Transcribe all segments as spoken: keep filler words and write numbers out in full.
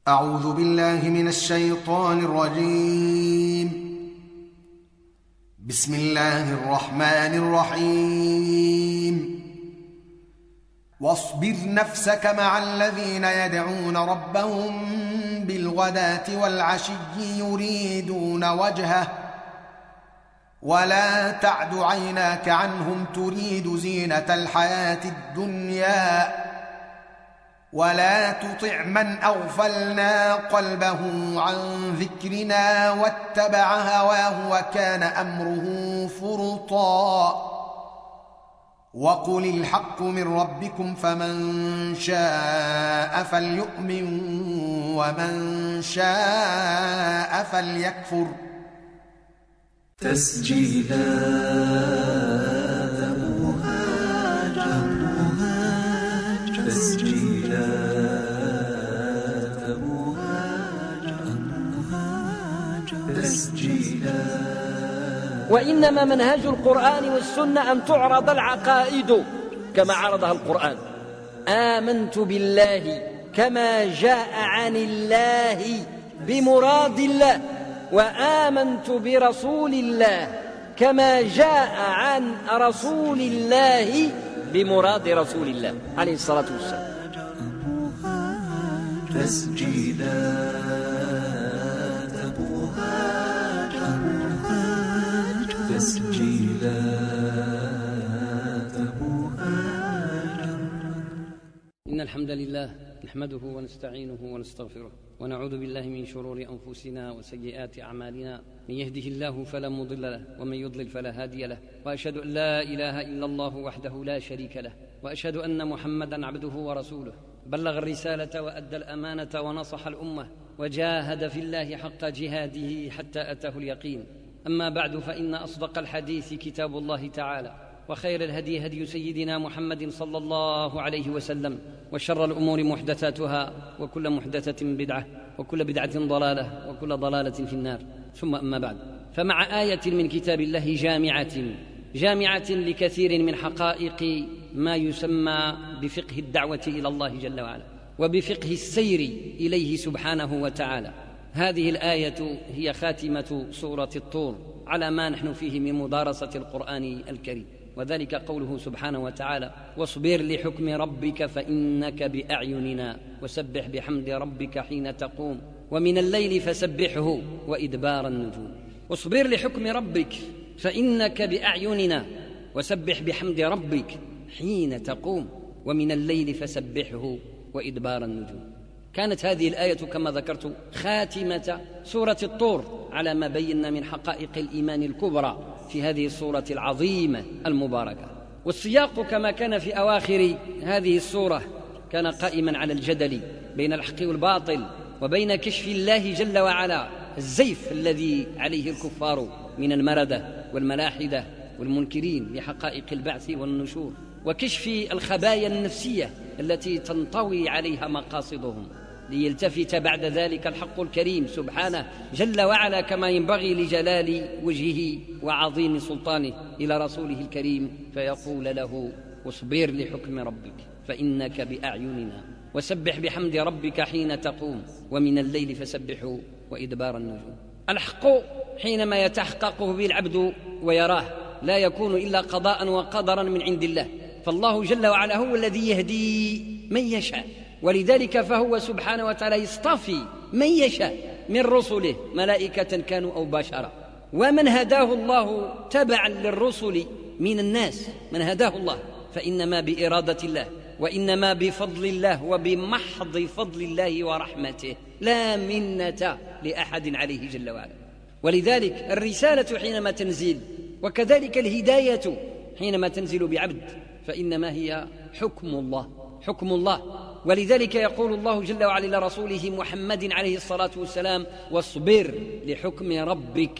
أعوذ بالله من الشيطان الرجيم. بسم الله الرحمن الرحيم. واصبر نفسك مع الذين يدعون ربهم بالغداة والعشي يريدون وجهه ولا تعد عيناك عنهم تريد زينة الحياة الدنيا ولا تطع من أغفلنا قلبه عن ذكرنا واتبع هواه وكان أمره فرطا وقل الحق من ربكم فمن شاء فليؤمن ومن شاء فليكفر. تسجيلات مهاجر تسجيلات مهاجر تسجيلات. وإنما منهج القرآن والسنة أن تعرض العقائد كما عرضها القرآن. آمنت بالله كما جاء عن الله بمراد الله، وآمنت برسول الله كما جاء عن رسول الله بمراد رسول الله عليه الصلاة والسلام. تسجيلات مهاجر تسجيلات مهاجر. إن الحمد لله نحمده ونستعينه ونستغفره ونعوذ بالله من شرور أنفسنا وسيئات أعمالنا. من يهده الله فلا مضل له ومن يضلل فلا هادي له، وأشهد أن لا إله إلا الله وحده لا شريك له، وأشهد أن محمدا عبده ورسوله بلغ الرسالة وأدى الأمانة ونصح الأمة وجاهد في الله حق جهاده حتى أتاه اليقين. أما بعد، فإن أصدق الحديث كتاب الله تعالى، وخير الهدي هدي سيدنا محمد صلى الله عليه وسلم، وشر الأمور محدثاتها، وكل محدثة بدعة، وكل بدعة ضلالة، وكل ضلالة في النار. ثم أما بعد، فمع آية من كتاب الله جامعة جامعة لكثير من حقائق ما يسمى بفقه الدعوة إلى الله جل وعلا وبفقه السير إليه سبحانه وتعالى. هذه الآية هي خاتمة سورة الطور على ما نحن فيه من مدارسة القرآن الكريم، وذلك قوله سبحانه وتعالى: واصبر لحكم ربك فإنك بأعيننا وسبح بحمد ربك حين تقوم ومن الليل فسبحه وإدبار النجوم. واصبر لحكم ربك فإنك بأعيننا وسبح بحمد ربك حين تقوم ومن الليل فسبحه وإدبار النجوم. كانت هذه الآية كما ذكرت خاتمة سورة الطور على ما بينا من حقائق الإيمان الكبرى في هذه السورة العظيمة المباركة. والسياق كما كان في أواخر هذه السورة كان قائما على الجدل بين الحق والباطل وبين كشف الله جل وعلا الزيف الذي عليه الكفار من المردة والملاحدة والمنكرين لحقائق البعث والنشور، وكشف الخبايا النفسية التي تنطوي عليها مقاصدهم، ليلتفت بعد ذلك الحق الكريم سبحانه جل وعلا كما ينبغي لجلال وجهه وعظيم سلطانه إلى رسوله الكريم فيقول له: واصبر لحكم ربك فإنك بأعيننا وسبح بحمد ربك حين تقوم ومن الليل فسبحه وإدبار النجوم. الحق حينما يتحققه به العبد ويراه لا يكون إلا قضاء وقدرا من عند الله، فالله جل وعلا هو الذي يهدي من يشاء، ولذلك فهو سبحانه وتعالى يصطفي من يشاء من رسله ملائكة كانوا أو بشرا. ومن هداه الله تبعا للرسل من الناس، من هداه الله فإنما بإرادة الله وإنما بفضل الله وبمحض فضل الله ورحمته، لا منة لأحد عليه جل وعلا. ولذلك الرسالة حينما تنزل وكذلك الهداية حينما تنزل بعبد فإنما هي حكم الله، حكم الله. ولذلك يقول الله جل وعلا لرسوله محمد عليه الصلاة والسلام: واصبر لحكم ربك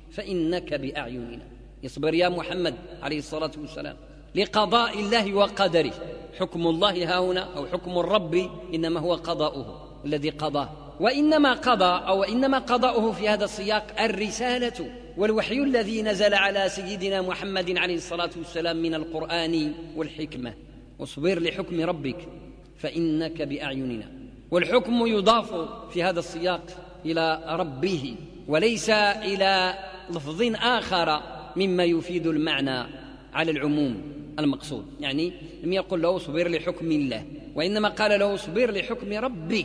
فإنك بأعيننا. اصبر يا محمد عليه الصلاة والسلام لقضاء الله وقدره. حكم الله ها هنا أو حكم الرب إنما هو قضاؤه الذي قضاه، وإنما قضى أو إنما قضاؤه في هذا السياق الرسالة والوحي الذي نزل على سيدنا محمد عليه الصلاة والسلام من القرآن والحكمة. واصبر لحكم ربك فإنك بأعيننا. والحكم يضاف في هذا السياق إلى ربه وليس إلى لفظ آخر مما يفيد المعنى على العموم المقصود. يعني لم يقل له اصبر لحكم الله، وإنما قال له اصبر لحكم ربك،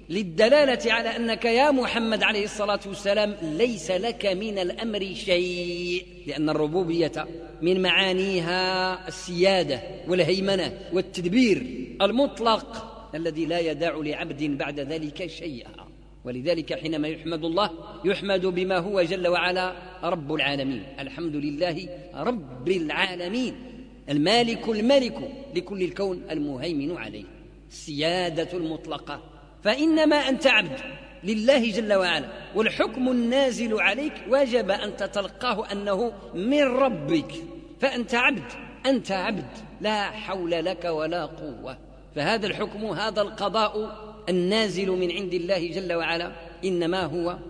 للدلالة على أنك يا محمد عليه الصلاة والسلام ليس لك من الأمر شيء، لأن الربوبية من معانيها السيادة والهيمنة والتدبير المطلق الذي لا يدع لعبد بعد ذلك شيئا. ولذلك حينما يحمد الله يحمد بما هو جل وعلا رب العالمين، الحمد لله رب العالمين، المالك الملك لكل الكون المهيمن عليه، السيادة المطلقة. فإنما أنت عبد لله جل وعلا، والحكم النازل عليك واجب أن تتلقاه أنه من ربك، فأنت عبد، أنت عبد، لا حول لك ولا قوة. فهذا الحكم، هذا القضاء النازل من عند الله جل وعلا إنما هو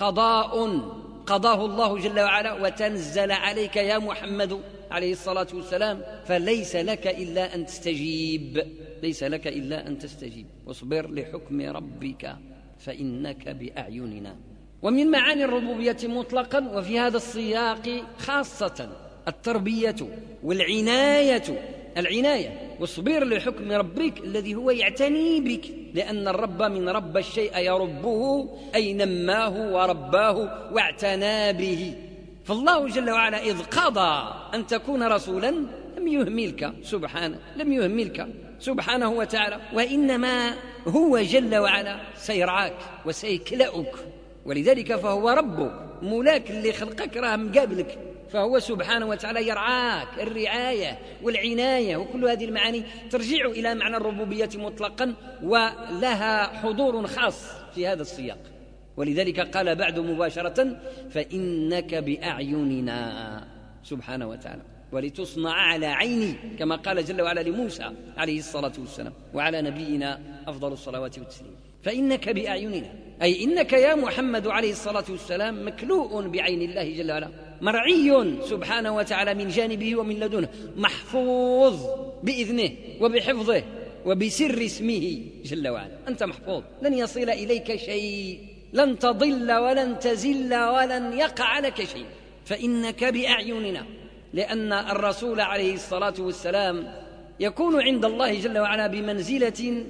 قضاء قضاه الله جل وعلا وتنزل عليك يا محمد عليه الصلاة والسلام، فليس لك إلا أن تستجيب، ليس لك إلا أن تستجيب. واصبر لحكم ربك فإنك بأعيننا. ومن معاني الربوبية مطلقا وفي هذا السياق خاصة التربية والعناية. العناية واصبر لحكم ربك الذي هو يعتني بك، لأن الرب من رب الشيء يربه أي نماه ورباه واعتنى به. فالله جل وعلا إذ قضى أن تكون رسولا لم يهملك سبحانه، لم يهملك سبحانه وتعالى، وإنما هو جل وعلا سيرعاك وسيكلأك. ولذلك فهو ربك مولاك اللي خلقك راه مقابلك، فهو سبحانه وتعالى يرعاك، الرعاية والعناية وكل هذه المعاني ترجع إلى معنى الربوبية مطلقا ولها حضور خاص في هذا السياق. ولذلك قال بعد مباشرة فإنك بأعيننا سبحانه وتعالى، ولتصنع على عيني، كما قال جل وعلا لموسى عليه الصلاة والسلام وعلى نبينا أفضل الصلوات والتسليم. فإنك بأعيننا أي إنك يا محمد عليه الصلاة والسلام مكلوء بعين الله جل وعلا، مرعي سبحانه وتعالى من جانبه ومن لدنه، محفوظ بإذنه وبحفظه وبسر اسمه جل وعلا. أنت محفوظ، لن يصل إليك شيء، لن تضل ولن تزل ولن يقع لك شيء. فإنك بأعيننا، لأن الرسول عليه الصلاة والسلام يكون عند الله جل وعلا بمنزلة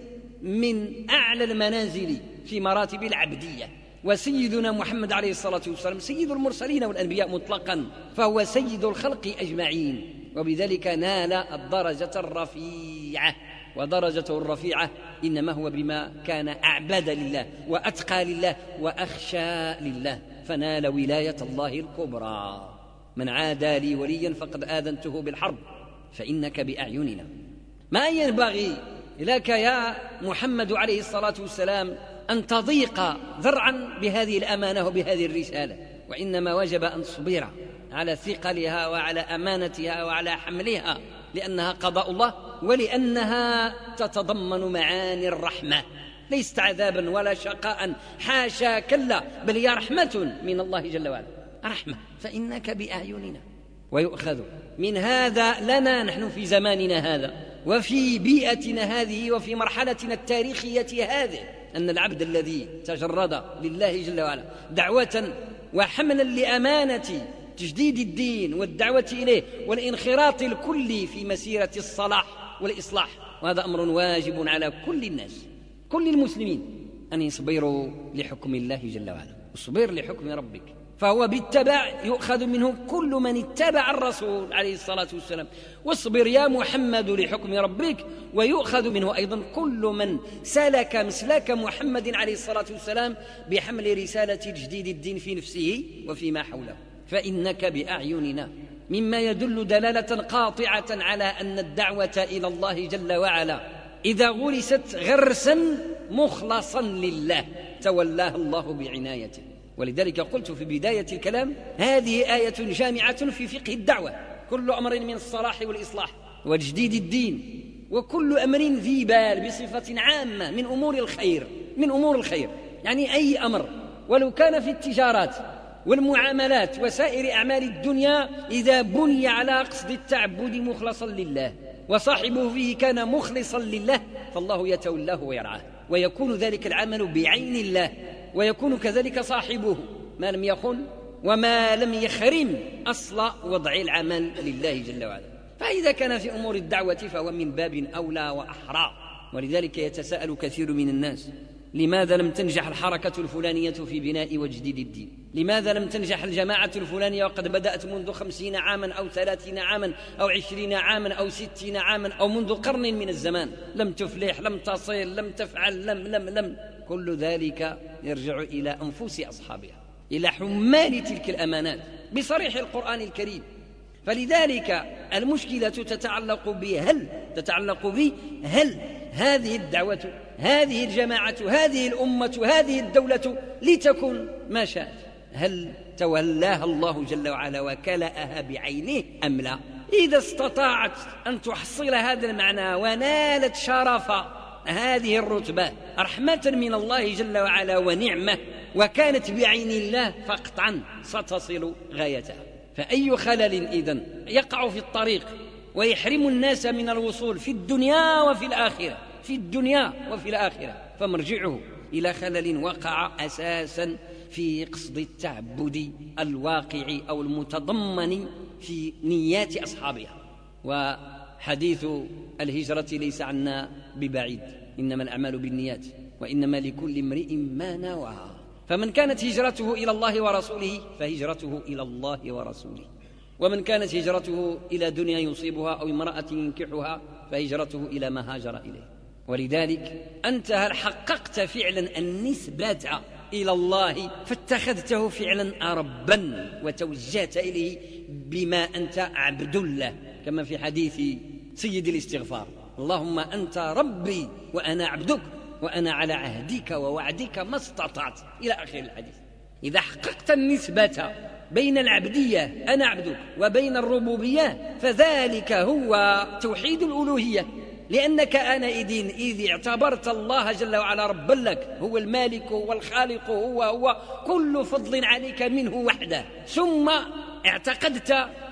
من أعلى المنازل في مراتب العبدية، وسيدنا محمد عليه الصلاة والسلام سيد المرسلين والأنبياء مطلقا، فهو سيد الخلق أجمعين، وبذلك نال الدرجة الرفيعة. ودرجته الرفيعة إنما هو بما كان أعبد لله وأتقى لله وأخشى لله، فنال ولاية الله الكبرى. من عادى لي وليا فقد آذنته بالحرب. فإنك بأعيننا. ما ينبغي لك يا محمد عليه الصلاة والسلام أن تضيق ذرعا بهذه الأمانة وبهذه الرسالة، وإنما وجب أن تصبر على ثقلها وعلى أمانتها وعلى حملها، لأنها قضاء الله ولأنها تتضمن معاني الرحمة، ليست عذابا ولا شقاء، حاشا كلا، بل هي رحمة من الله جل وعلا، رحمة. فإنك بأعيننا. ويؤخذ من هذا لنا نحن في زماننا هذا وفي بيئتنا هذه وفي مرحلتنا التاريخية هذه أن العبد الذي تجرد لله جل وعلا دعوة وحملا لأمانة تجديد الدين والدعوة إليه والانخراط الكلي في مسيرة الصلاح والإصلاح، وهذا أمر واجب على كل الناس، كل المسلمين، أن يصبروا لحكم الله جل وعلا. اصبر لحكم ربك، فهو بالتبع يؤخذ منه كل من اتبع الرسول عليه الصلاة والسلام. واصبر يا محمد لحكم ربك، ويؤخذ منه أيضا كل من سلك مسلك محمد عليه الصلاة والسلام بحمل رسالة تجديد الدين في نفسه وفيما حوله. فإنك بأعيننا، مما يدل دلالة قاطعة على أن الدعوة إلى الله جل وعلا إذا غرست غرسا مخلصا لله تولاها الله بعنايته. ولذلك قلت في بداية الكلام هذه آية جامعة في فقه الدعوة، كل أمر من الصلاح والإصلاح وتجديد الدين، وكل أمر ذي بال بصفة عامة من أمور الخير، من أمور الخير يعني أي أمر ولو كان في التجارات والمعاملات وسائر أعمال الدنيا إذا بني على قصد التعبد مخلصا لله وصاحبه فيه كان مخلصا لله فالله يتولاه ويرعاه. ويكون ذلك العمل بعين الله، ويكون كذلك صاحبه ما لم يخن وما لم يخرم أصل وضع العمل لله جل وعلا. فإذا كان في أمور الدعوة فهو من باب أولى وأحرى. ولذلك يتساءل كثير من الناس: لماذا لم تنجح الحركة الفلانية في بناء وجديد الدين؟ لماذا لم تنجح الجماعة الفلانية وقد بدأت منذ خمسين عاما أو ثلاثين عاما أو عشرين عاما أو ستين عاما أو منذ قرن من الزمان؟ لم تفلح، لم تصل، لم تفعل، لم لم لم كل ذلك يرجع إلى أنفس أصحابها، إلى حمال تلك الأمانات بصريح القرآن الكريم. فلذلك المشكلة تتعلق بهل تتعلق بهل هذه الدعوة، هذه الجماعة، هذه الأمة، هذه الدولة لتكن ما شاءت، هل تولاها الله جل وعلا وكلأها بعينه أم لا؟ إذا استطاعت أن تحصل هذا المعنى ونالت شرف هذه الرتبة رحمة من الله جل وعلا ونعمة وكانت بعين الله، فقطعا ستصل غايتها. فأي خلل إذن يقع في الطريق ويحرم الناس من الوصول في الدنيا وفي الآخرة في الدنيا وفي الآخرة فمرجعه إلى خلل وقع أساسا في قصد التعبد الواقع أو المتضمن في نيات أصحابها. وحديث الهجرة ليس عنا ببعيد، إنما الأعمال بالنيات وإنما لكل امرئ ما نوى. فمن كانت هجرته إلى الله ورسوله فهجرته إلى الله ورسوله، ومن كانت هجرته إلى دنيا يصيبها أو امرأة ينكحها فهجرته إلى ما هاجر إليه. ولذلك أنت هل حققت فعلا النسبة إلى الله فاتخذته فعلا ربا وتوجهت إليه بما أنت عبد له، كما في حديث سيد الاستغفار: اللهم أنت ربي وأنا عبدك وأنا على عهدك ووعدك ما استطعت، إلى آخر الحديث. إذا حققت النسبة بين العبدية أنا عبدك وبين الربوبية فذلك هو توحيد الألوهية، لأنك آنئذ إذ اعتبرت الله جل وعلا ربا لك، هو المالك والخالق، هو هو كل فضل عليك منه وحده، ثم اعتقدت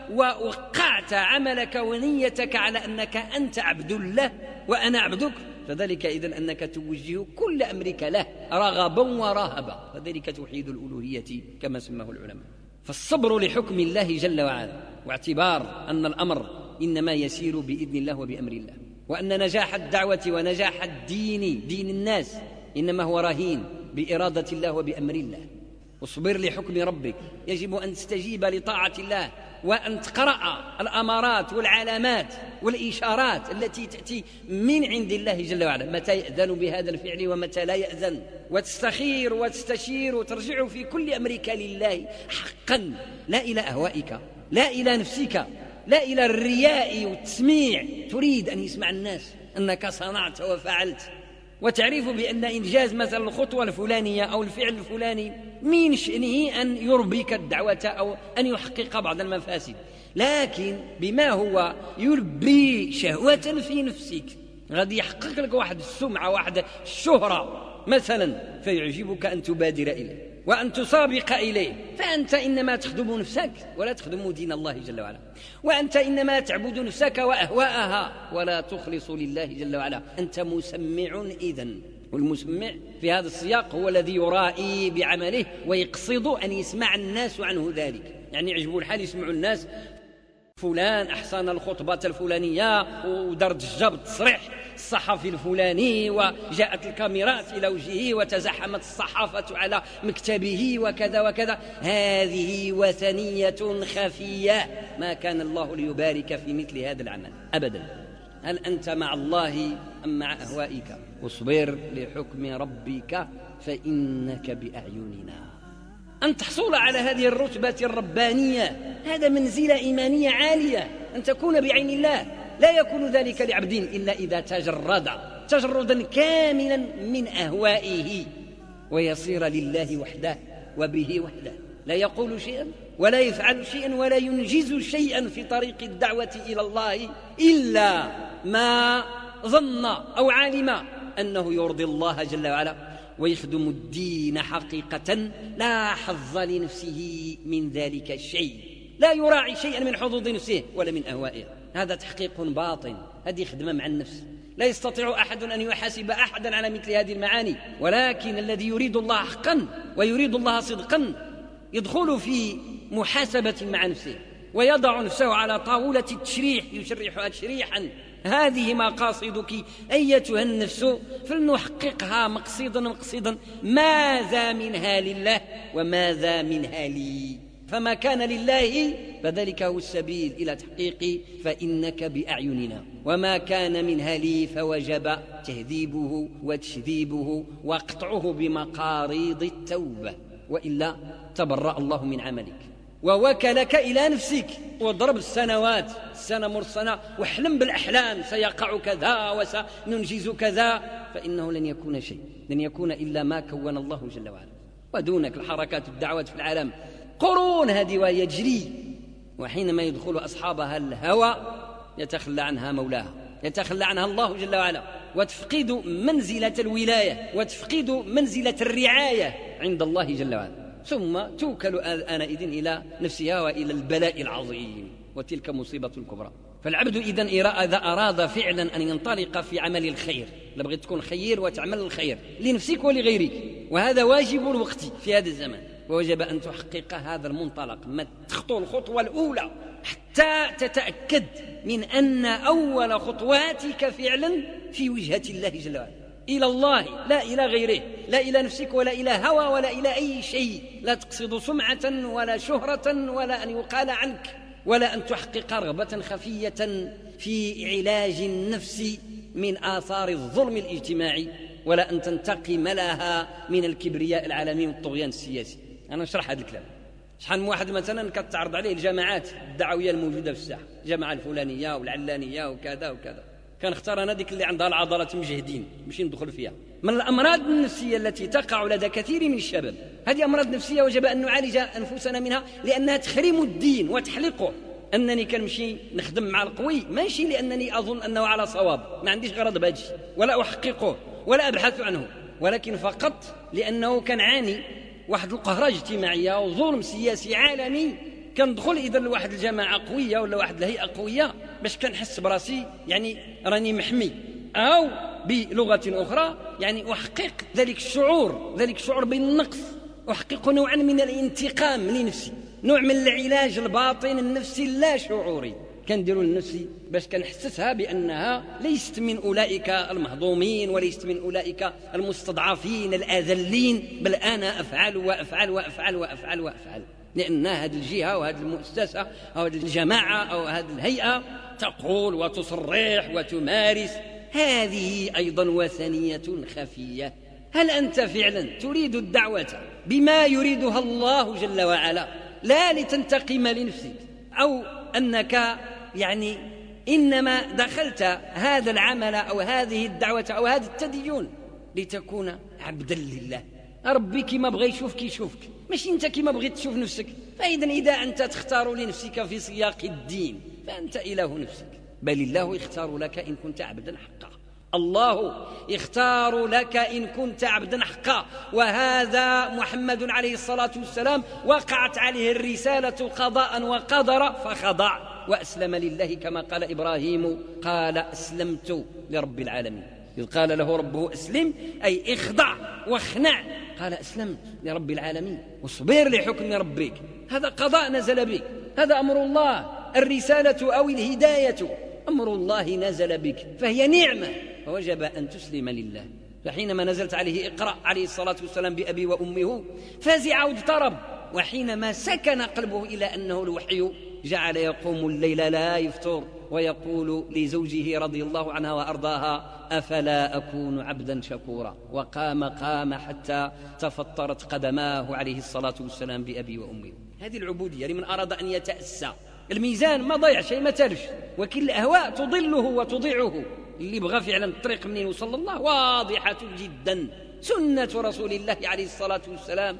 ووقعت عملك ونيتك على أنك أنت عبد له وأنا عبدك، فذلك إذن أنك توجه كل أمرك له رغبا ورهبا، فذلك توحيد الألوهية كما سماه العلماء. فالصبر لحكم الله جل وعلا، واعتبار أن الأمر إنما يسير بإذن الله وبأمر الله، وأن نجاح الدعوة ونجاح الدين دين الناس إنما هو رهين بإرادة الله وبأمر الله. واصبر لحكم ربك، يجب أن تستجيب لطاعة الله وأن تقرأ الأمارات والعلامات والإشارات التي تأتي من عند الله جل وعلا، متى يأذن بهذا الفعل ومتى لا يأذن، وتستخير وتستشير وترجع في كل أمرك لله حقا، لا إلى أهوائك، لا إلى نفسك، لا إلى الرياء والتسميع. تريد أن يسمع الناس أنك صنعت وفعلت، وتعرف بأن إنجاز مثلا الخطوة الفلانية أو الفعل الفلاني من شأنه أن يربيك الدعوة أو أن يحقق بعض المفاسد، لكن بما هو يلبي شهوة في نفسك غادي يحقق لك واحد السمعة، واحد الشهرة مثلا، فيعجبك أن تبادر إليه وأن تسابق إليه، فأنت إنما تخدم نفسك ولا تخدم دين الله جل وعلا، وأنت إنما تعبد نفسك وأهواءها ولا تخلص لله جل وعلا. أنت مسمع إذن، والمسمع في هذا السياق هو الذي يرائي بعمله ويقصد أن يسمع الناس عنه ذلك، يعني يعجبه الحال يسمع الناس فلان أحسن الخطبة الفلانية ودرج الجبط تصريح الصحفي الفلاني وجاءت الكاميرات إلى وجهه وتزحمت الصحافة على مكتبه وكذا وكذا. هذه وثنية خفية ما كان الله ليبارك في مثل هذا العمل أبدا. هل أنت مع الله أم مع أهوائك؟ واصبر لحكم ربك فإنك بأعيننا. أن تحصل على هذه الرتبة الربانية هذا منزلة إيمانية عالية، أن تكون بعين الله. لا يكون ذلك لعبد إلا إذا تجرد تجردا كاملا من أهوائه ويصير لله وحده وبه وحده، لا يقول شيئا ولا يفعل شيئا ولا ينجز شيئا في طريق الدعوة إلى الله إلا ما ظن أو علم أنه يرضي الله جل وعلا ويخدم الدين حقيقة، لا حظ لنفسه من ذلك الشيء، لا يراعي شيئا من حظوظ نفسه ولا من أهوائه. هذا تحقيق باطن، هذه خدمة مع النفس، لا يستطيع أحد أن يحاسب أحدا على مثل هذه المعاني، ولكن الذي يريد الله حقا ويريد الله صدقا يدخل في محاسبة مع نفسه ويضع نفسه على طاولة التشريح يشرحها تشريحا. هذه مقاصدك أيتها النفس، فلنحققها مقصدا مقصدا، ماذا منها لله وماذا منها لي. فما كان لله فذلك هو السبيل إلى تحقيق فإنك بأعيننا، وما كان منها لي فوجب تهذيبه وتشذيبه وقطعه بمقاريض التوبة، وإلا تبرأ الله من عملك ووكلك إلى نفسك وضرب السنوات السنة مرسنة واحلم بالأحلام سيقع كذا وسننجز كذا، فإنه لن يكون شيء، لن يكون إلا ما كون الله جل وعلا. ودونك الحركات والدعوات في العالم قرون هذه وهي تجري، وحينما يدخل أصحابها الهوى يتخلى عنها مولاها، يتخلى عنها الله جل وعلا، وتفقد منزلة الولاية وتفقد منزلة الرعاية عند الله جل وعلا، ثم توكل آنئذ إلى نفسها وإلى البلاء العظيم، وتلك مصيبة كبرى. فالعبد إذا أراد فعلا أن ينطلق في عمل الخير، لبغيت تكون خير وتعمل الخير لنفسك ولغيرك، وهذا واجب الوقت في هذا الزمان، ووجب أن تحقق هذا المنطلق، ما تخطو الخطوة الأولى حتى تتأكد من أن أول خطواتك فعلا في وجهة الله جل وعلا، إلى الله لا إلى غيره، لا إلى نفسك ولا إلى هوى ولا إلى أي شيء، لا تقصد سمعة ولا شهرة ولا أن يقال عنك، ولا أن تحقق رغبة خفية في علاج النفس من آثار الظلم الاجتماعي، ولا أن تنتقم لها من الكبرياء العالمي والطغيان السياسي. أنا أشرح هذا الكلام. شحال من واحد مثلا كتعرض عليه الجماعات الدعوية الموجودة في الساحة، الجماعة الفلانية والعلانية وكذا وكذا، كان اختار أنا ديك اللي عندها العضلات مجهدين مش ندخل فيها. من الأمراض النفسية التي تقع لدى كثير من الشباب، هذه أمراض نفسية وجب أن نعالج أنفسنا منها، لأنها تخرم الدين وتحلقه. أنني كنمشي نخدم مع القوي ماشي لأنني أظن أنه على صواب، ما عنديش غرض بهذا الشيء ولا أحققه ولا أبحث عنه، ولكن فقط لأنه كان عاني واحد القهرة اجتماعية وظلم سياسي عالمي، كندخل إذا لواحد الجماعة قوية ولا واحد الهيئة قوية باش كنحس براسي يعني راني محمي، أو بلغة أخرى يعني أحقق ذلك الشعور، ذلك الشعور بالنقص، أحقق نوعا من الانتقام لنفسي، نوع من العلاج الباطن النفسي اللا شعوري كنديروا لنفسي باش كنحسسها بأنها ليست من أولئك المهضومين وليست من أولئك المستضعفين الأذلين، بل أنا أفعل وأفعل وأفعل وأفعل وأفعل، لأن هذه الجهة وهذه المؤسسة أو هذه الجماعة أو هذه الهيئة تقول وتصرح وتمارس. هذه أيضا وثنية خفية. هل أنت فعلا تريد الدعوة بما يريدها الله جل وعلا، لا لتنتقم لنفسك، أو أنك يعني إنما دخلت هذا العمل أو هذه الدعوة أو هذا التدين لتكون عبدا لله؟ ربي كما بغى يشوفك يشوفك، ماشي انت كما بغيت تشوف نفسك. فإذا إذا أنت تختار لنفسك في سياق الدين فأنت إله نفسك، بل الله يختار لك إن كنت عبدا حقا، الله يختار لك إن كنت عبدا حقا. وهذا محمد عليه الصلاة والسلام وقعت عليه الرسالة قضاء وقدر فخضع وأسلم لله، كما قال إبراهيم قال أسلمت لرب العالمين. إذ قال له ربه أسلم أي اخضع واخنع، قال أسلمت لرب العالمين واصبر لحكم ربك. هذا قضاء نزل بك، هذا أمر الله. الرسالة أو الهداية أمر الله نزل بك، فهي نعمة، فوجب أن تسلم لله. فحينما نزلت عليه اقرأ عليه الصلاة والسلام بأبي وأمه فزع واضطرب، وحينما سكن قلبه إلى أنه الوحي جعل يقوم الليل لا يفتر ويقول لزوجه رضي الله عنها وأرضاها أفلا أكون عبدا شكورا، وقام قام حتى تفطرت قدماه عليه الصلاة والسلام بأبي وأمه. هذه العبودية لمن أراد أن يتأسى. الميزان ما ضيع شيء، ما ترش، وكل الأهواء تضله وتضيعه. اللي بغى فعلا الطريق منين وصل الله واضحة جدا، سنة رسول الله عليه الصلاة والسلام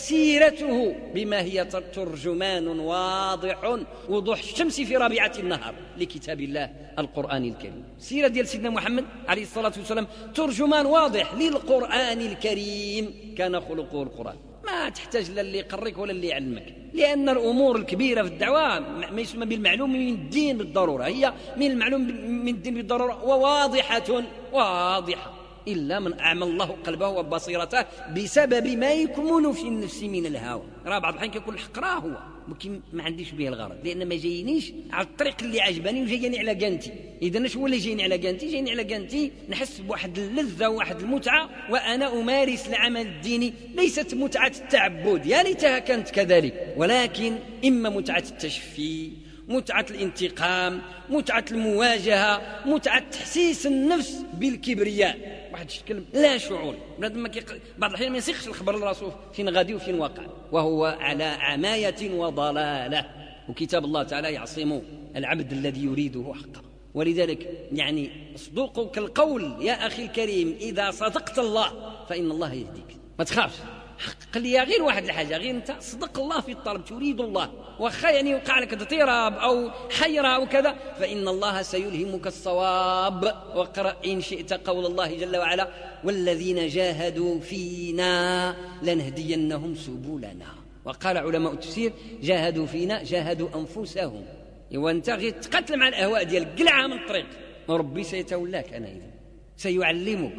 وسيرته بما هي ترجمان واضح وضوح الشمس في رابعة النهار لكتاب الله القرآن الكريم. سيرة ديال سيدنا محمد عليه الصلاة والسلام ترجمان واضح للقرآن الكريم، كان خلقه القرآن. ما ما تحتاج لا اللي يقريك ولا اللي يعلمك، لأن الأمور الكبيرة في الدعوة ما يسمى بالمعلوم من الدين بالضرورة، هي من المعلوم من الدين بالضرورة وواضحة واضحة، إلا من أعمى الله قلبه وبصيرته بسبب ما يكمن في النفس من الهوى. راه بعض الحين كيقول الحق راه هو، ولكن ما عنديش به الغرض، لأن ما جاينيش على الطريق اللي عجباني وجايني على قانتي. إذا شو اللي جايني على قانتي؟ جايني على قانتي نحس بواحد اللذة وواحد المتعة وأنا أمارس العمل الديني، ليست متعة التعبد يا ليتها كانت كذلك، ولكن إما متعة التشفي، متعة الانتقام، متعة المواجهة، متعة تحسيس النفس بالكبرياء، واحد الشكل لا شعوري. بنادم بعض الأحيان ما يسيقش الخبر لراسه فين غادي وفين واقع، وهو على عماية وضلالة، وكتاب الله تعالى يعصم العبد الذي يريده حقا. ولذلك يعني صدوقك القول يا أخي الكريم، إذا صدقت الله فإن الله يهديك، ما تخافش. قال لي غير واحد الحاجة، غير أنت صدق الله في الطلب، تريد الله، وخا يعني يوقع لك اضطراب أو حيرة أو كذا، فإن الله سيلهمك الصواب. وقرأ إن شئت قول الله جل وعلا: والذين جاهدوا فينا لنهدينهم سبلنا. وقال علماء التفسير: جاهدوا فينا جاهدوا أنفسهم. وأنت غير تقتل مع الأهواء ديالك، قلعها من الطريق، وربي سيتولاك أنا إذن، سيعلمك،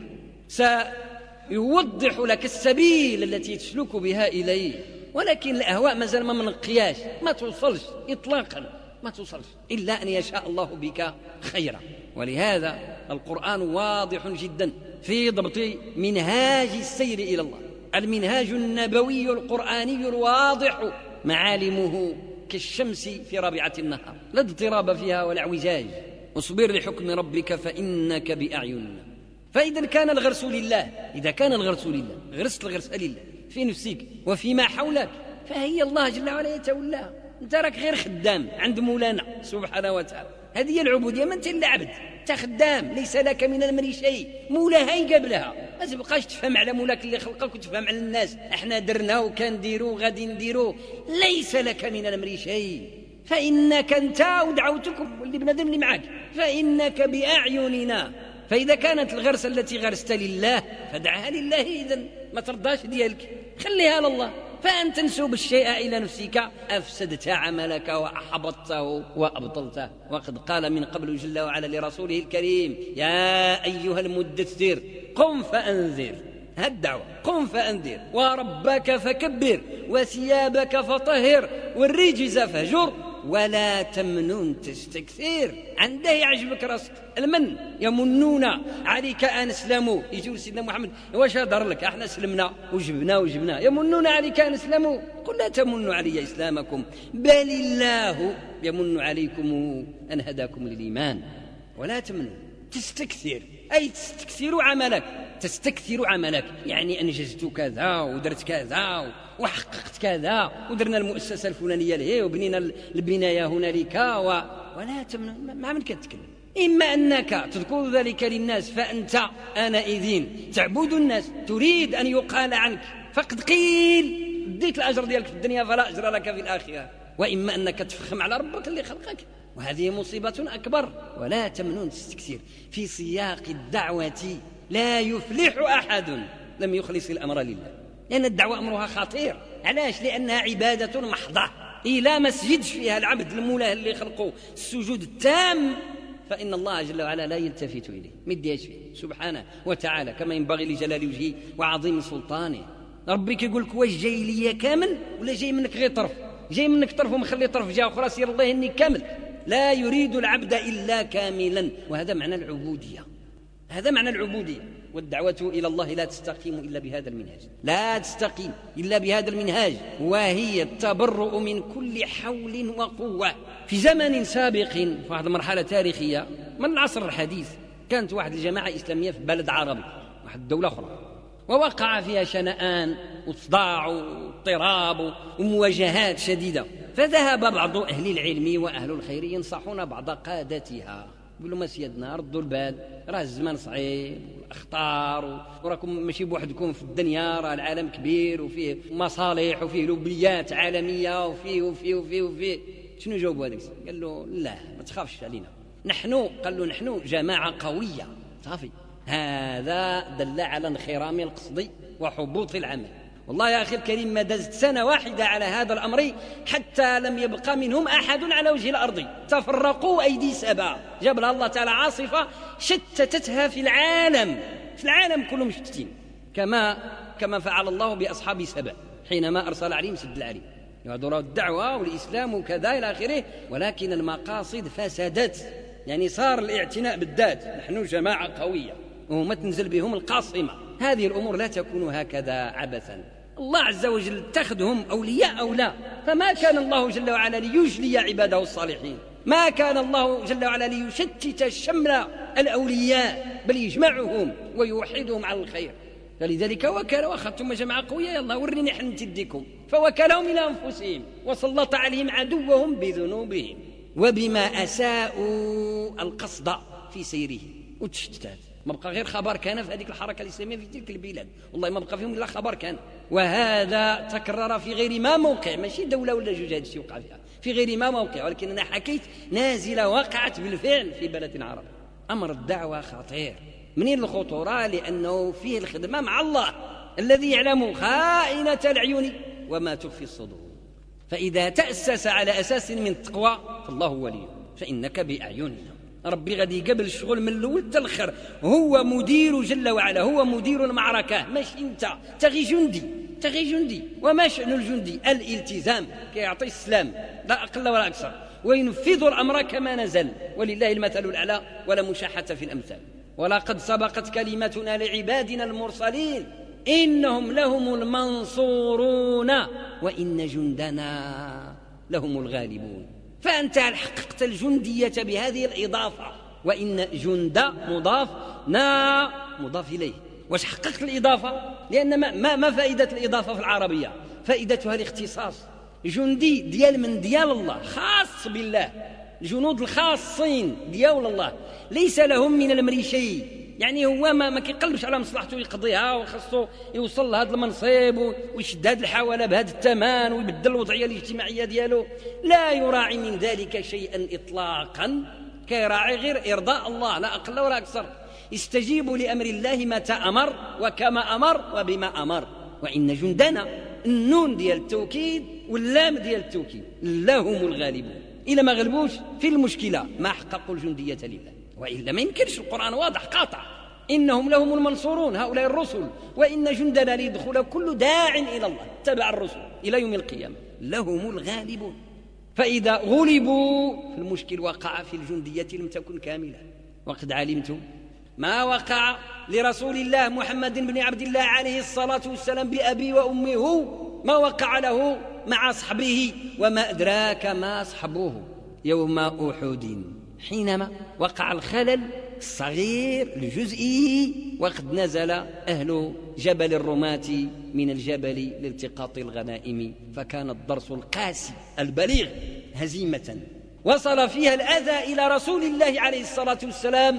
سيوضح لك السبيل التي تسلك بها إليه. ولكن الأهواء ما زال ما منقياش، ما توصلش إطلاقا، ما توصلش إلا أن يشاء الله بك خيرا. ولهذا القرآن واضح جدا في ضبط منهاج السير إلى الله، المنهاج النبوي القرآني الواضح، معالمه كالشمس في رابعة النهار، لا اضطراب فيها ولا اعوجاج. واصبر لحكم ربك فإنك بأعيننا. فإذا كان الغرس لله، إذا كان الغرس لله، غرست الغرس لله في نفسك وفيما حولك، فهي الله جل وعلا يتولاها. أنت راك غير خدام عند مولانا سبحانه وتعالى، هذه هي العبودية، ما أنت إلا عبد، أنت خدام، ليس لك من الأمر شيء، مولاها يقبلها. ما تبقاش تفهم على مولاك اللي خلقك وتفهم على الناس، احنا درنا وكان ديرو غادي نديرو، ليس لك من الأمر شيء. فإنك أنت ودعوتكم واللي بنادم اللي معك، فإنك بأعيننا. فإذا كانت الغرسة التي غرست لله فدعها لله، إذن ما ترضاش ديالك خليها لله. فأن تنسب الشيء إلى نفسك أفسدت عملك وأحبطته وأبطلته. وقد قال من قبل جل وعلا لرسوله الكريم: يا أيها المدثر قم فأنذر. هالدعوة قم فأنذر، وربك فكبر، وثيابك فطهر، والرجز فهجر، ولا تمنن تستكثر. عنده يعجبك راسك المن، يمنون عليك أن اسلموا. يجوا سيدنا محمد: واش هضر لك؟ احنا سلمنا وجبنا وجبنا. يمنون عليك أن اسلموا، قل لا تمنوا علي إسلامكم بل الله يمن عليكم أن هداكم للإيمان. ولا تمنوا تستكثر، أي تستكثر عملك، تستكثر عملك، يعني أنجزت كذا ودرت كذا وحققت كذا ودرنا المؤسسة الفلانية له وبنينا البناية هنالك و... ولا تمنع. ما من كتكلم، إما أنك تذكر ذلك للناس فأنت آنئذ تعبد الناس، تريد أن يقال عنك فقد قيل ديك الأجر ديالك في الدنيا فلا أجر لك في الآخرة، وإما أنك تفخم على ربك اللي خلقك، وهذه مصيبة أكبر. ولا تمنون تستكثر في سياق الدعوة لا يفلح أحد لم يخلص الأمر لله، لأن الدعوة أمرها خطير. علاش؟ لأنها عبادة محضة، إلى ما سجدش فيها العبد المولاه اللي خلقه السجود التام فإن الله جل وعلا لا يلتفت إليه، ما يديهاش فيه سبحانه وتعالى كما ينبغي لجلال وجهه وعظيم سلطانه. ربك يقول لك: واش جاي لي كامل ولا جاي منك غير طرف؟ جاي منك طرف ومخلي طرف جهه اخرى، سير الله اني كامل. لا يريد العبد الا كاملا، وهذا معنى العبوديه، هذا معنى العبوديه. والدعوه الى الله لا تستقيم الا بهذا المنهاج، لا تستقيم الا بهذا المنهاج، وهي التبرؤ من كل حول وقوه. في زمن سابق في واحد المرحله تاريخيه من العصر الحديث كانت واحد الجماعه اسلاميه في بلد عربي، واحد الدوله اخرى، ووقع فيها شنآن وصداع واضطراب ومواجهات شديدة. فذهب بعض أهل العلم وأهل الخير ينصحون بعض قادتها، يقولوا: ما سيدنا ردوا البال، راه الزمان صعيب والأخطار، وراكم ماشي بوحدكم في الدنيا، راه العالم كبير وفيه مصالح وفيه لوبيات عالمية وفيه وفيه وفيه وفيه. شنو جاوبوا هذاك؟ قال له: لا ما تخافش علينا، نحن قال له نحن جماعة قوية صافي. هذا دل على انخرام القصد وحبوط العمل، والله يا أخي الكريم ما دازت سنة واحدة على هذا الأمر حتى لم يبقى منهم أحد على وجه الأرض، تفرقوا أيدي سبا، جابها الله تعالى عاصفة شتتتها في العالم، في العالم كلهم مشتتين، كما كما فعل الله بأصحاب سبا حينما أرسل عليهم سد العليم يعذروا الدعوة والإسلام وكذا إلى آخره، ولكن المقاصد فسدت، يعني صار الاعتناء بالذات، نحن جماعة قوية وما تنزل بهم القاصمة. هذه الأمور لا تكون هكذا عبثا. الله عز وجل اتخذهم أولياء أو لا، فما كان الله جل وعلا ليجلي عباده الصالحين، ما كان الله جل وعلا ليشتت شمل الأولياء، بل يجمعهم ويوحدهم على الخير. فلذلك وكل واخذتم جماعة قوية، يلا ورني حنت يديكم، فوكلهم إلى أنفسهم وسلط عليهم عدوهم بذنوبهم وبما أساءوا القصد في سيره وتشتتات. ما بقى غير خبر كان في هذه الحركة الإسلامية في تلك البلاد، والله ما بقى فيهم إلا خبر كان، وهذا تكرر في غير ما موقع، ماشي دولة ولا جوج هذا يوقع فيها، في غير ما موقع، ولكن أنا حكيت نازلة وقعت بالفعل في بلد عربي. أمر الدعوة خطير. منين الخطورة؟ لأنه فيه الخدمة مع الله الذي يعلم خائنة العيون وما تخفي الصدور، فإذا تأسس على أساس من التقوى فالله ولي، فإنك بأعيننا. ربي غادي قبل الشغل من الأول تالآخر، هو مدير جل وعلا، هو مدير المعركة، ماشي أنت تغي جندي، تغي جندي. وما شأن الجندي؟ الالتزام، كيعطي السلام لا أقل ولا أكثر، وينفذ الأمر كما نزل، ولله المثل الأعلى ولا مشاحة في الأمثال. ولقد سبقت كلمتنا لعبادنا المرسلين إنهم لهم المنصورون وإن جندنا لهم الغالبون. فأنت حققت الجندية بهذه الإضافة، وإن جند مضاف نا مضاف إليه. واش حققت الإضافة؟ لأن ما, ما, ما فائدة الإضافة في العربية؟ فائدتها الاختصاص، جندي ديال من ديال الله، خاص بالله، جنود الخاصين ديال الله، ليس لهم من الأمر شيء، يعني هو ما, ما كيقلبش على مصلحته يقضيها، وخاصه يوصل لهذا المنصب ويشد هذه الحوالة بهذا الثمن ويبدل الوضعية الاجتماعية ديالو، لا يراعي من ذلك شيئا إطلاقا، كيراعي غير إرضاء الله لا أقل ولا أكثر. استجيبوا لأمر الله متى أمر وكما أمر وبما أمر. وإن جندنا، النون ديال التوكيد واللام ديال التوكيد، لهم الغالبون. إلا ما غلبوش في المشكلة ما حققوا الجندية لله، وإلا ما يمكنش، القرآن واضح قاطع، إنهم لهم المنصورون هؤلاء الرسل، وإن جندنا ليدخل كل داع إلى الله تبع الرسل إلى يوم القيامة لهم الغالبون. فإذا غلبوا في المشكل وقع في الجندية لم تكن كاملة. وقد علمتم ما وقع لرسول الله محمد بن عبد الله عليه الصلاة والسلام بأبي وأمي، هو ما وقع له مع صحبه، وما أدراك ما صحبه يوم أحد، حينما وقع الخلل الصغير الجزئي، وقد نزل أهل جبل الرماة من الجبل لالتقاط الغنائم، فكان الضرس القاسي البليغ هزيمة وصل فيها الأذى إلى رسول الله عليه الصلاة والسلام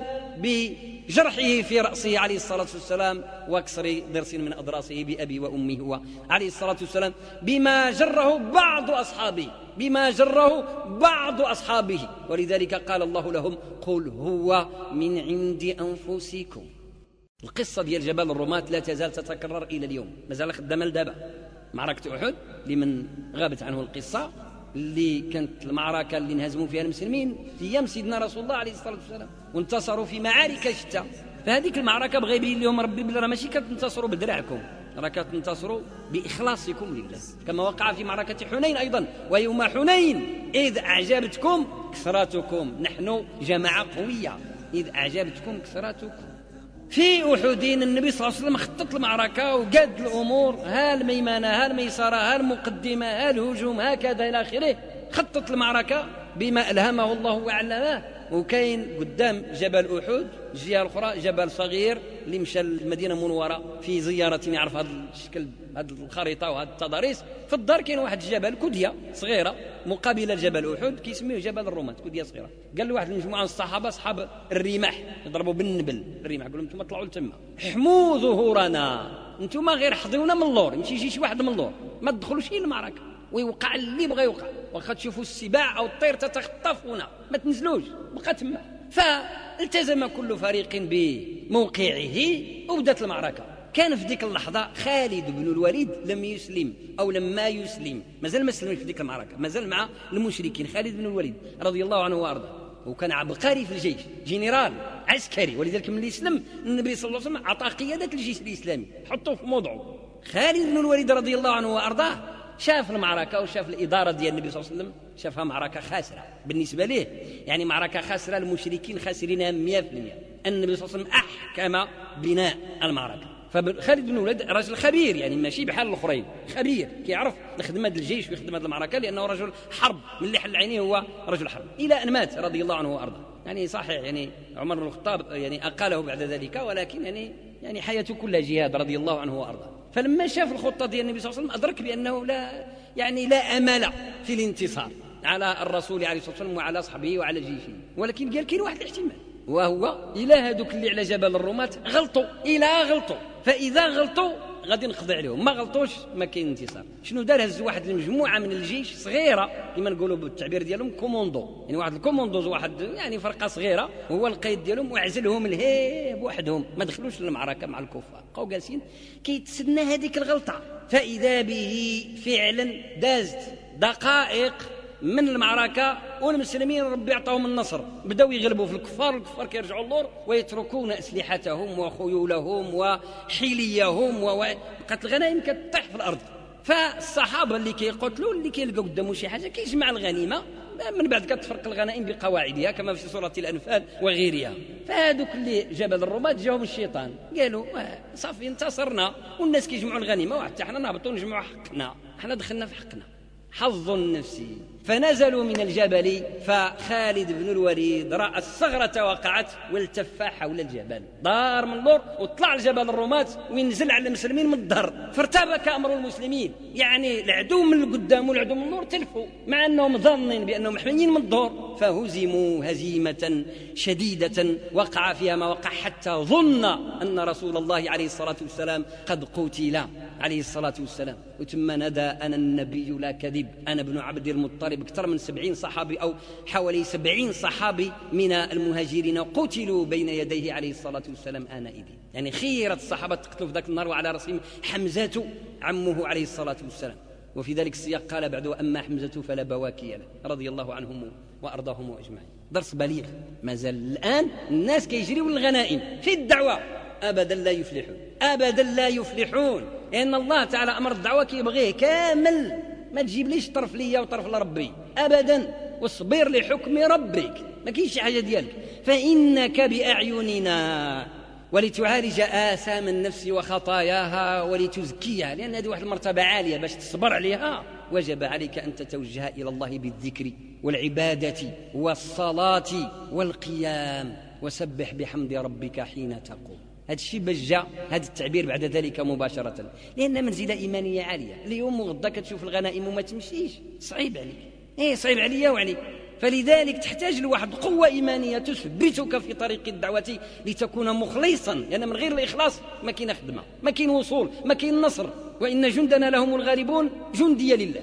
بجرحه في رأسه عليه الصلاة والسلام، وكسر ضرس من أضراسه بأبي وأمه هو عليه الصلاة والسلام، بما جره بعض أصحابه بما جره بعض أصحابه ولذلك قال الله لهم قل هو من عند أنفسكم. القصة ديال جبل الرماة لا تزال تتكرر إلى اليوم، ما زال خدامة لدابا. معركة أحد لمن غابت عنه القصة، اللي كانت المعركة اللي انهزموا فيها المسلمين في أيام سيدنا رسول الله عليه الصلاة والسلام، وانتصروا في معارك شتى. فهذيك المعركة بغى يبين لهم ربي بلا راه ماشي كتنتصروا بدراعكم، راه كتنتصروا بإخلاصكم لله، كما وقع في معركة حنين أيضا. ويوم حنين إذ أعجبتكم كثرتكم، نحن جماعة قوية، إذ أعجبتكم كثرتكم. في أحد النبي صلى الله عليه وسلم خطط المعركة وقاد الأمور، ها الميمنة ها الميسرة ها المقدمة ها الهجوم هكذا إلى آخره. خطط المعركة بما ألهمه الله وعلمه. وكاين قدام جبل أحد الجهة الأخرى جبل صغير اللي مشى المدينة المنورة في زيارة يعرف هذا الشكل، هذه الخريطة وهذه التضاريس. في الدار كاين واحد الجبل كدية صغيرة مقابلة جبل أحد كيسميه جبل الرماة، كدية صغيرة. قال له واحد المجموعة من الصحابة أصحاب الرماح يضربوا بالنبل الرماح، قال لهم انتم طلعوا لتما احموا ظهورنا، انتم غير حضيونا من اللور، يمشي يجي شي واحد من اللور ما تدخلوش في المعركة ويوقع اللي بغى يوقع، واخا تشوفوا السباع أو الطير تتخطفونا ما تنزلوش بقى تما. فالتزم كل فريق بموقعه وبدات المعركة. كان في ديك اللحظة خالد بن الوليد لم يسلم أو لما يسلم، مازال ما سلم في ديك المعركة، مازال مع المشركين. خالد بن الوليد رضي الله عنه وأرضاه، وكان عبقري في الجيش، جنرال عسكري، ولذلك من الإسلام النبي صلى الله عليه وسلم أعطاه قيادة الجيش الإسلامي، حطوه في موضعه. خالد بن الوليد رضي الله عنه وأرضاه شاف المعركة وشاف الإدارة ديال النبي صلى الله عليه وسلم، شافها معركة خاسرة بالنسبة ليه، يعني معركة خاسرة، المشركين خاسرينها مئة في المئة. النبي صلى الله عليه وسلم أحكم بناء المعركة. فخالد بن الوليد رجل خبير، يعني ماشي بحال الاخرين، خبير كيعرف خدمة الجيش وخدمة المعركة، لأنه رجل حرب من اللي حل عينيه، هو رجل حرب، إلى أن مات رضي الله عنه وأرضاه. يعني صحيح يعني عمر بن الخطاب يعني أقاله بعد ذلك، ولكن يعني يعني حياته كلها جهاد رضي الله عنه وأرضاه. فلما شاف الخطة ديال النبي صلى الله عليه وسلم أدرك بأنه لا يعني لا أمل في الانتصار على الرسول عليه الصلاة والسلام وعلى صحبه وعلى جيشه، ولكن قال كاين واحد الاحتمال، وهو إلى هذوك اللي على جبل الرماة غلطوا، إلى غلطوا، فإذا غلطوا غادي نخضع عليهم، ما غلطوش ما كاين انتصار. شنو دار؟ هز واحد المجموعة من الجيش صغيرة، كما نقولوا بالتعبير ديالهم كوموندو، يعني واحد الكوموندوز، واحد يعني فرقة صغيرة هو القائد ديالهم، وعزلهم الهيب وحدهم، ما دخلوش للمعركة مع الكفار، بقاو جالسين كيتسنى هذيك الغلطة. فإذا به فعلا دازت دقائق من المعركة والمسلمين ربي يعطاهم النصر، بداو يغلبوا في الكفار، الكفار كيرجعوا اللور ويتركون أسلحتهم وخيولهم وحيليهم، وبقات الغنائم كتطيح في الأرض. فالصحابة اللي كيقتلوا اللي كيلقاو قدامه شي حاجة كيجمع الغنيمة، من بعد كتفرق الغنائم بقواعدها كما في سورة الأنفال وغيرها. فهذوك اللي جبل الرماة جاهم الشيطان، قالوا صافي انتصرنا والناس كيجمعوا الغنيمة، وحتى حنا نهبطوا نجمعوا حقنا، حنا دخلنا في حقنا، حظ نفسي. فنزلوا من الجبل، فخالد بن الوليد رأى الثغرة وقعت والتف حول الجبل، دار من اللور وطلع الجبل الرماة وينزل على المسلمين من الظهر، فارتبك أمر المسلمين، يعني العدو من القدام والعدو من اللور تلفوا، مع أنهم ظنين بأنهم محميين من الظهر، فهزموا هزيمة شديدة وقع فيها ما وقع، حتى ظن أن رسول الله عليه الصلاة والسلام قد قتل عليه الصلاة والسلام. وثم ندى أنا النبي لا كذب، أنا ابن عبد المطلب. أكثر من سبعين صحابي أو حوالي سبعين صحابي من المهاجرين قتلوا بين يديه عليه الصلاة والسلام آنئذ، يعني خيرة الصحابة تقتلوا في ذاك النار، وعلى رأسهم حمزة عمه عليه الصلاة والسلام. وفي ذلك السياق قال بعده أما حمزة فلا بواكي له رضي الله عنهم وأرضاهم أجمعين. درس بليغ، ما زال الآن الناس كيجريوا الغنائم في الدعوة، أبدا لا يفلحون، أبدا لا يفلحون، لأن الله تعالى أمر الدعوة كيبغيه كامل، ما تجيب ليش طرف ليا وطرف لربي أبدا، واصبر لحكم ربك، ما كاينش شي حاجة ديالك، فإنك بأعيننا ولتعالج آثام النفس وخطاياها ولتزكيها، لأن هذه واحد المرتبة عالية، باش تصبر عليها وجب عليك أن تتوجه إلى الله بالذكر والعبادة والصلاة والقيام، وسبح بحمد ربك حين تقوم. هذا الشيء بجا هذا التعبير بعد ذلك مباشرة، لأن منزلة إيمانية عالية. اليوم وغدا كتشوف الغنائم وما تمشيش، صعيب عليك، إيه صعيب عليا وعليك. فلذلك تحتاج لواحد قوة إيمانية تثبتك في طريق الدعوة لتكون مخلصا، لأن من غير الإخلاص ما كاين خدمة، ما كاين وصول، ما كاين نصر. وإن جندنا لهم الغالبون، جندي لله،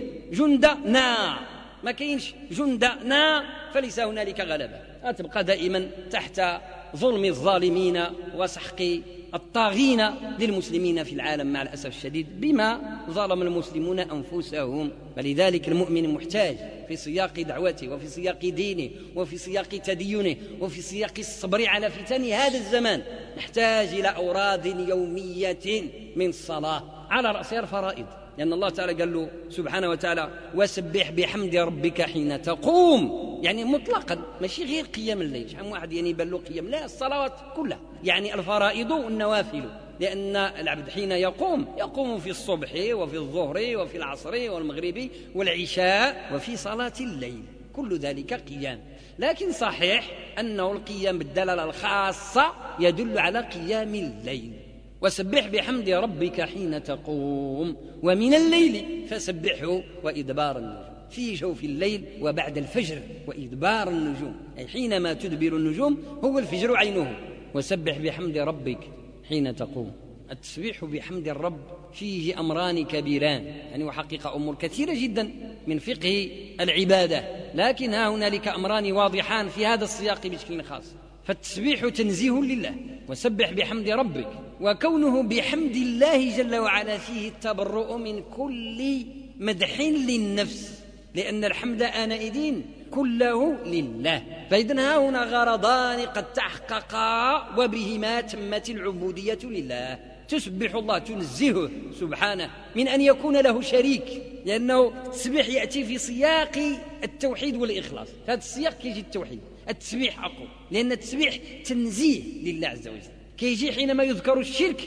جندنا، ما كاينش جندنا فليس هنالك غلبة. أتبقى دائما تحت ظلم الظالمين وسحق الطاغين للمسلمين في العالم مع الأسف الشديد، بما ظلم المسلمون أنفسهم. فلذلك المؤمن محتاج في سياق دعوته وفي سياق دينه وفي سياق تدينه وفي سياق الصبر على فتن هذا الزمان، نحتاج إلى أوراد يومية من الصلاة على رأسها الفرائض، لأن الله تعالى قال له سبحانه وتعالى وسبح بحمد ربك حين تقوم، يعني مطلقا، ماشي غير قيام الليل، شحال من واحد يعني يبان له قيام، لا، الصلوات كلها، يعني الفرائض والنوافل، لأن العبد حين يقوم يقوم في الصبح وفي الظهر وفي العصر والمغرب والعشاء وفي صلاة الليل، كل ذلك قيام. لكن صحيح أنه القيام بالدلالة الخاصة يدل على قيام الليل. وسبح بحمد ربك حين تقوم ومن الليل فسبحه وإدبار النجوم، في جوف الليل وبعد الفجر وإدبار النجوم، أي حينما تدبر النجوم هو الفجر عينه. وسبح بحمد ربك حين تقوم. التسبيح بحمد الرب فيه أمران كبيران، يعني وحقيقة أمور كثيرة جدا من فقه العبادة، لكن ها هنالك أمران واضحان في هذا السياق بشكل خاص. فالتسبيح تنزيه لله، وسبح بحمد ربك. وكونه بحمد الله جل وعلا فيه التبرؤ من كل مدح للنفس، لأن الحمد آنئذ كله لله. فإذن ها هنا غرضان قد تحققا وبهما تمت العبودية لله. تسبح الله، تنزهه سبحانه من أن يكون له شريك، لأنه التسبيح يأتي في سياق التوحيد والإخلاص. هذا السياق كيجي التوحيد، التسبيح أقول، لأن التسبيح تنزيه لله عز وجل. كيجي حينما يذكر الشرك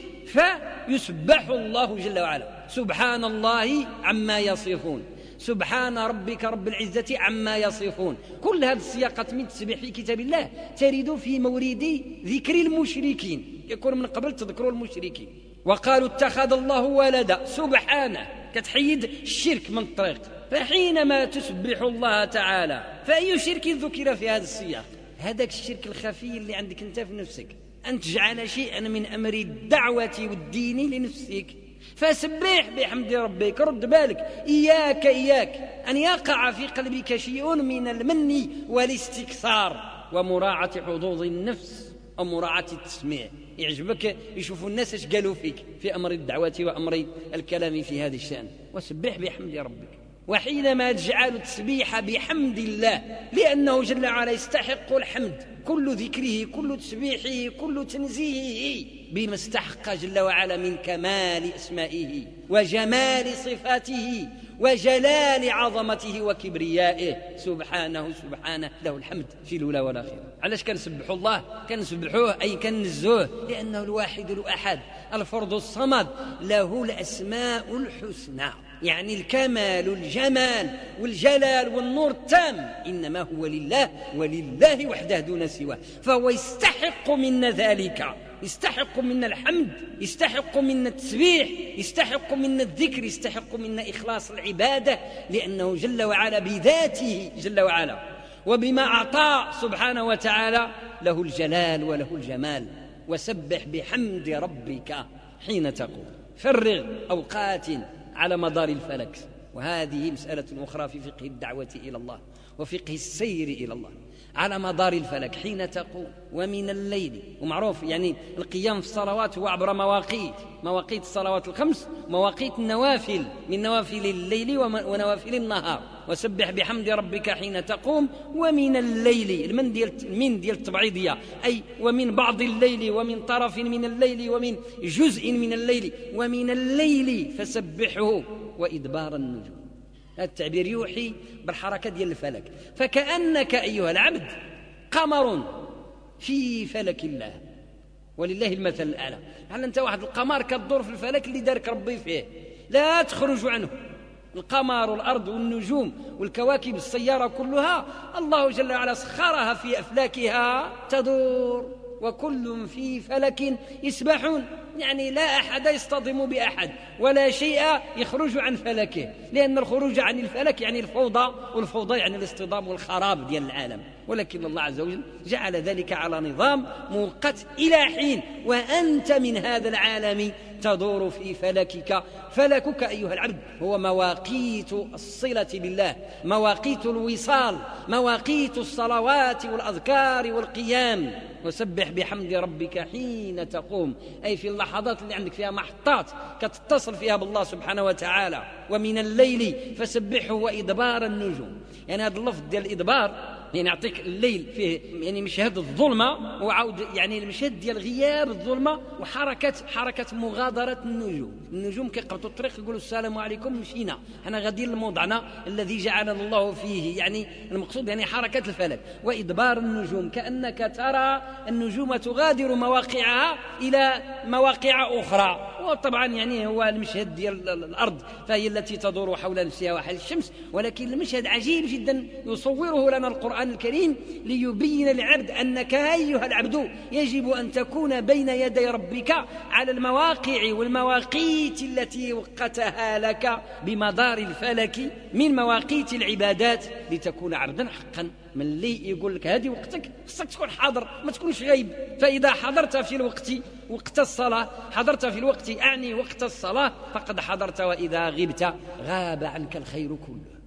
فيسبح الله جل وعلا، سبحان الله عما يصفون، سبحان ربك رب العزة عما يصفون. كل هذه السياقات من التسبيح في كتاب الله ترد في مورد ذكر المشركين، يكون من قبل تذكروا المشركين. وقالوا اتخذ الله ولدا، سبحانه، كتحيد الشرك من الطريق. فحينما تسبح الله تعالى فأي شرك ذكر في هذا السياق؟ هذاك الشرك الخفي اللي عندك انت في نفسك، أن تجعل شيئا من أمر الدعوة والدين لنفسك. فسبح بحمد ربك، رد بالك، إياك إياك أن يقع في قلبك شيء من المن والاستكثار ومراعاة حظوظ النفس أو مراعاة التسميع. يعجبك يشوفوا الناس ايش قالوا فيك في أمر الدعوة وأمر الكلام في هذا الشأن. وسبح بحمد ربك. وحينما تجعل التسبيح بحمد الله، لأنه جل وعلا يستحق الحمد، كل ذكره كل تسبيحه كل تنزيهه بما استحق جل وعلا من كمال أسمائه وجمال صفاته وجلال عظمته وكبريائه. سبحانه سبحانه له الحمد في الأولى والآخرة. علاش كنسبح الله؟ كنسبحوه أي كنزوه لأنه الواحد الأحد الفرد الصمد، له الأسماء الحسنى، يعني الكمال الجمال والجلال والنور التام إنما هو لله ولله وحده دون سواه. فهو يستحق منا ذلك، يستحق منا الحمد، يستحق منا التسبيح، يستحق منا الذكر، يستحق منا إخلاص العبادة، لأنه جل وعلا بذاته جل وعلا وبما أعطى سبحانه وتعالى له الجلال وله الجمال. وسبح بحمد ربك حين تقوم. فرغ أوقات على مدار الفلك. وهذه مسألة أخرى في فقه الدعوة إلى الله وفقه السير إلى الله. على مدار الفلك حين تقوم ومن الليل، ومعروف يعني القيام في الصلوات هو عبر مواقيت، مواقيت الصلوات الخمس، مواقيت النوافل من نوافل الليل ونوافل النهار. وسبح بحمد ربك حين تقوم ومن الليل، المن ديال من ديال التبعيضية، أي ومن بعض الليل ومن طرف من الليل ومن جزء من الليل ومن الليل فسبحه وإدبار النجوم. هذا التعبير يوحي بالحركة ديال الفلك. فكأنك أيها العبد قمر في فلك الله، ولله المثل الأعلى. هل أنت واحد القمر كتدور في الفلك اللي دارك ربي فيه، لا تخرج عنه. القمر والأرض والنجوم والكواكب السيارة كلها الله جل وعلا سخرها في أفلاكها تدور، وكل في فلك يسبحون، يعني لا أحد يصطدم بأحد ولا شيء يخرج عن فلكه، لأن الخروج عن الفلك يعني الفوضى، والفوضى يعني الاصطدام والخراب ديال العالم. ولكن الله عز وجل جعل ذلك على نظام مؤقت إلى حين، وأنت من هذا العالم تدور في فلكك. فلكك أيها العبد هو مواقيت الصلة بالله، مواقيت الوصال، مواقيت الصلوات والأذكار والقيام. وسبح بحمد ربك حين تقوم، أي في اللحظات اللي عندك فيها محطات كتتصل فيها بالله سبحانه وتعالى. ومن الليل فسبحه وإدبار النجوم، يعني هذا اللفظ ديال الإدبار يعني يعطيك الليل فيه يعني مشهد الظلمة، وعود يعني المشهد ديال غياب الظلمة وحركة حركة مغادرة النجوم. النجوم كيقبطوا الطريق يقولوا السلام عليكم مشينا، حنا غاديين لموضعنا الذي جعلنا الله فيه، يعني المقصود يعني حركة الفلك. وإدبار النجوم كأنك ترى النجوم تغادر مواقعها إلى مواقع أخرى. وطبعا يعني هو المشهد ديال الأرض فهي التي تدور حول نفسها وحول الشمس، ولكن المشهد عجيب جدا يصوره لنا القرآن الكريم ليبين العبد أنك أيها العبد يجب أن تكون بين يدي ربك على المواقع والمواقيت التي وقتها لك بمدار الفلك من مواقيت العبادات، لتكون عبدا حقا. من اللي يقول لك هذه وقتك خصك تكون حاضر، ما تكونش غايب. فإذا حضرت في الوقت وقت الصلاة، حضرت في الوقت أعني وقت الصلاة، فقد حضرت، وإذا غبت غاب عنك الخير كله.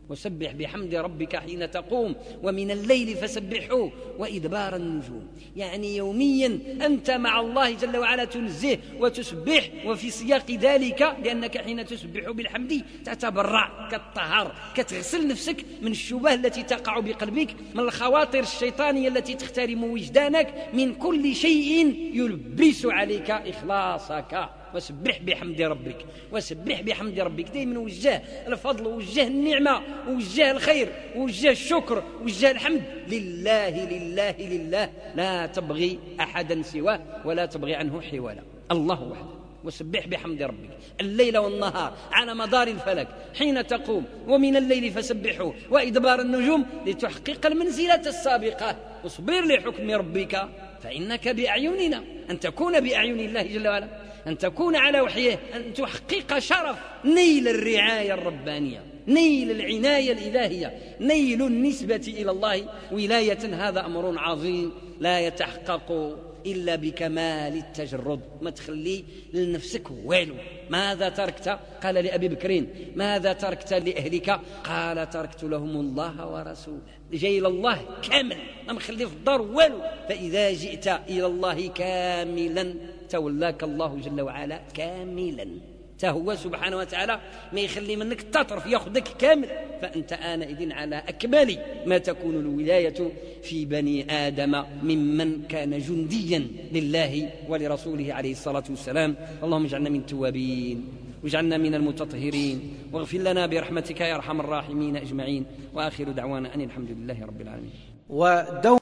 وسبح بحمد ربك حين تقوم ومن الليل فسبحه وإدبار النجوم. يعني يوميا أنت مع الله جل وعلا تنزه وتسبح، وفي سياق ذلك لأنك حين تسبح بالحمد تتبرع كالطهار، كتغسل نفسك من الشبه التي تقع بقلبك، من الخواطر الشيطانية التي تخترم وجدانك، من كل شيء يلبس عليك إخلاصك. وسبح بحمد ربك، وسبح بحمد ربك. دائما وجه الفضل ووجه النعمة ووجه الخير ووجه الشكر ووجه الحمد لله لله لله، لا تبغي أحدا سواه ولا تبغي عنه حوالا، الله وحده. وسبح بحمد ربك الليل والنهار على مدار الفلك حين تقوم ومن الليل فسبحه وإدبار النجوم لتحقق المنزلة السابقة. واصبر لحكم ربك فإنك بأعيننا، أن تكون بأعين الله جل وعلا، أن تكون على وحيه، أن تحقق شرف نيل الرعاية الربانية، نيل العناية الإلهية، نيل النسبة إلى الله ولاية. هذا أمر عظيم لا يتحقق إلا بكمال التجرد. ما تخلي لنفسك والو. ماذا تركت؟ قال لأبي بكر ماذا تركت لأهلك؟ قال تركت لهم الله ورسوله. جاي إلى الله كامل، ما مخلي في الدار والو. فإذا جئت إلى الله كاملا تولاك الله جل وعلا كاملا. هو سبحانه وتعالى ما يخلي منك تطرف، يأخذك كامل. فأنت آنئذ على أكمل ما تكون الولاية في بني آدم ممن كان جنديا لله ولرسوله عليه الصلاة والسلام. اللهم اجعلنا من التوابين واجعلنا من المتطهرين، واغفر لنا برحمتك يا أرحم الراحمين أجمعين. وآخر دعوانا أن الحمد لله رب العالمين.